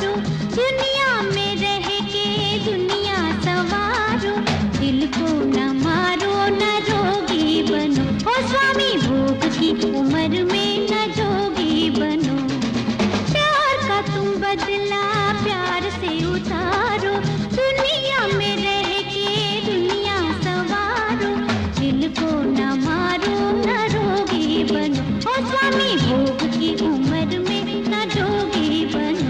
हारो, दुनिया में रह के दुनिया सवारो, दिल को न मारो न रोगी बनो, ओ स्वामी भोग की उम्र में न जोगी बनो। प्यार का तुम बदला प्यार से उतारो, दुनिया में रह के दुनिया सवारो, दिल को न मारो न रोगी बनो, ओ स्वामी भोग की उम्र में न जोगी बनो।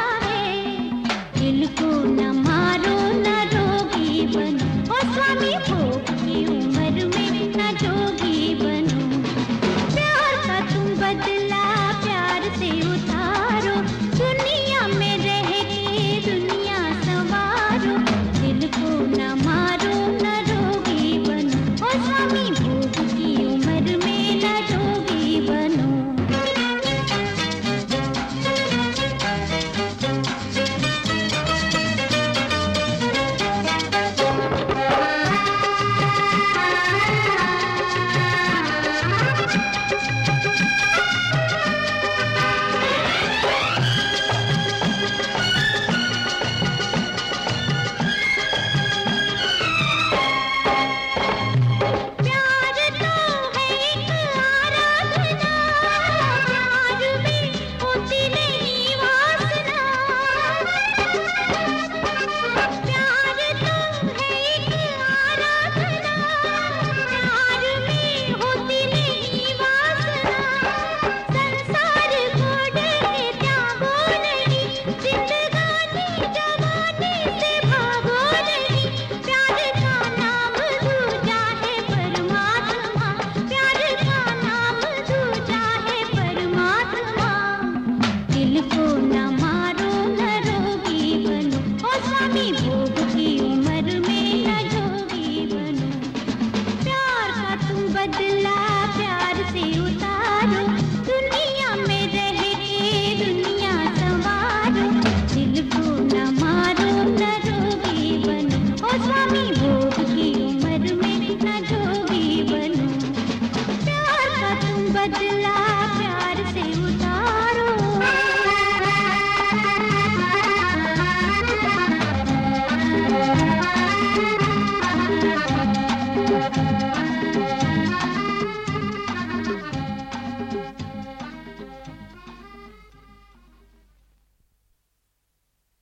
दिल को न मारो न रोगी बनो, ओ स्वामी।